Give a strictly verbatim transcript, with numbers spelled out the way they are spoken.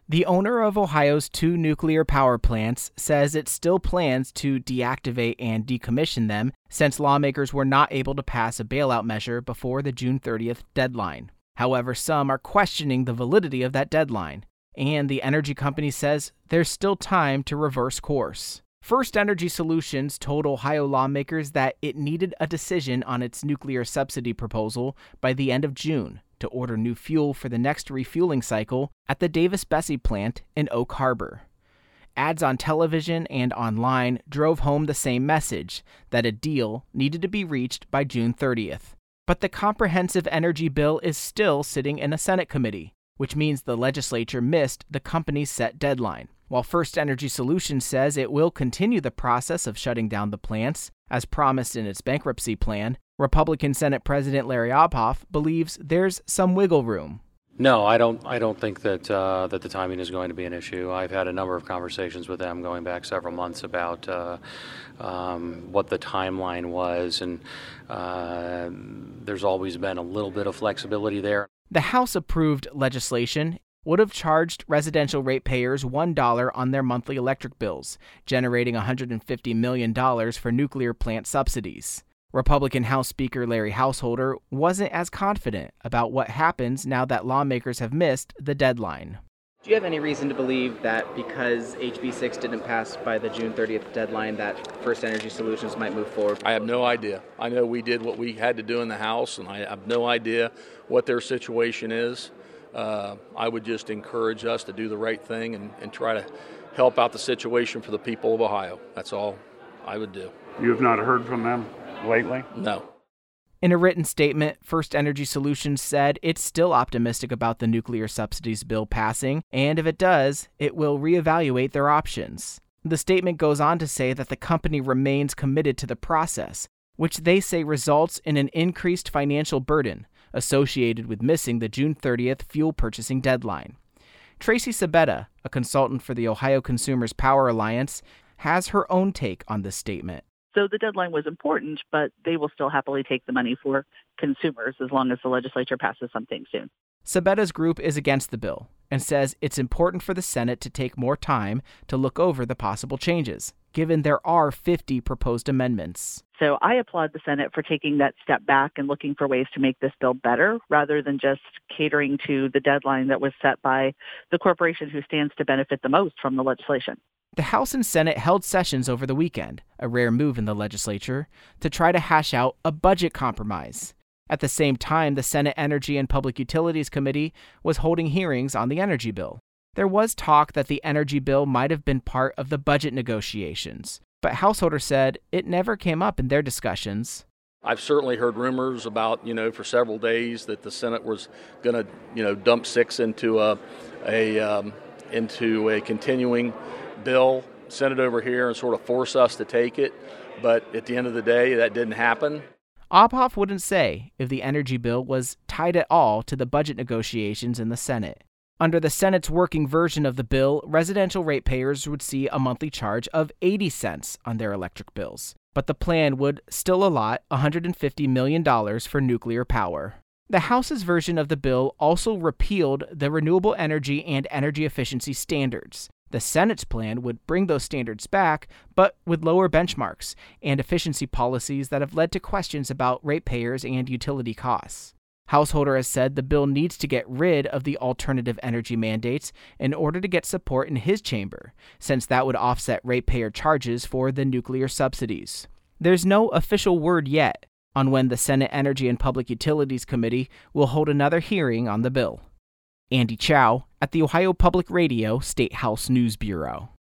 The owner of Ohio's two nuclear power plants says it still plans to deactivate and decommission them since lawmakers were not able to pass a bailout measure before the June thirtieth deadline. However, some are questioning the validity of that deadline, and the energy company says there's still time to reverse course. First Energy Solutions told Ohio lawmakers that it needed a decision on its nuclear subsidy proposal by the end of June to order new fuel for the next refueling cycle at the Davis-Besse plant in Oak Harbor. Ads on television and online drove home the same message, that a deal needed to be reached by June thirtieth. But the comprehensive energy bill is still sitting in a Senate committee, which means the legislature missed the company's set deadline. While First Energy Solutions says it will continue the process of shutting down the plants, as promised in its bankruptcy plan, Republican Senate President Larry Obhoff believes there's some wiggle room. No, I don't. I don't think that uh, that the timing is going to be an issue. I've had a number of conversations with them going back several months about uh, um, what the timeline was, and uh, there's always been a little bit of flexibility there. The House-approved legislation would have charged residential ratepayers one dollar on their monthly electric bills, generating one hundred fifty million dollars for nuclear plant subsidies. Republican House Speaker Larry Householder wasn't as confident about what happens now that lawmakers have missed the deadline. Do you have any reason to believe that because H B six didn't pass by the June thirtieth deadline that First Energy Solutions might move forward? I have no idea. I know we did what we had to do in the House, and I have no idea what their situation is. Uh, I would just encourage us to do the right thing and, and try to help out the situation for the people of Ohio. That's all I would do. You have not heard from them lately? No. In a written statement, First Energy Solutions said it's still optimistic about the nuclear subsidies bill passing, and if it does, it will reevaluate their options. The statement goes on to say that the company remains committed to the process, which they say results in an increased financial burden associated with missing the June thirtieth fuel purchasing deadline. Tracy Sabetta, a consultant for the Ohio Consumers Power Alliance, has her own take on this statement. So the deadline was important, but they will still happily take the money for consumers as long as the legislature passes something soon. Sabetta's group is against the bill and says it's important for the Senate to take more time to look over the possible changes, given there are fifty proposed amendments. So I applaud the Senate for taking that step back and looking for ways to make this bill better rather than just catering to the deadline that was set by the corporation who stands to benefit the most from the legislation. The House and Senate held sessions over the weekend, a rare move in the legislature, to try to hash out a budget compromise. At the same time, the Senate Energy and Public Utilities Committee was holding hearings on the energy bill. There was talk that the energy bill might have been part of the budget negotiations, but Householder said it never came up in their discussions. I've certainly heard rumors about, you know, for several days that the Senate was going to, you know, dump six into a, a um, into a continuing bill, send it over here and sort of force us to take it. But at the end of the day, that didn't happen. Obhoff wouldn't say if the energy bill was tied at all to the budget negotiations in the Senate. Under the Senate's working version of the bill, residential ratepayers would see a monthly charge of eighty cents on their electric bills, but the plan would still allot one hundred fifty million dollars for nuclear power. The House's version of the bill also repealed the renewable energy and energy efficiency standards. The Senate's plan would bring those standards back, but with lower benchmarks and efficiency policies that have led to questions about ratepayers and utility costs. Householder has said the bill needs to get rid of the alternative energy mandates in order to get support in his chamber, since that would offset ratepayer charges for the nuclear subsidies. There's no official word yet on when the Senate Energy and Public Utilities Committee will hold another hearing on the bill. Andy Chow at the Ohio Public Radio State House News Bureau.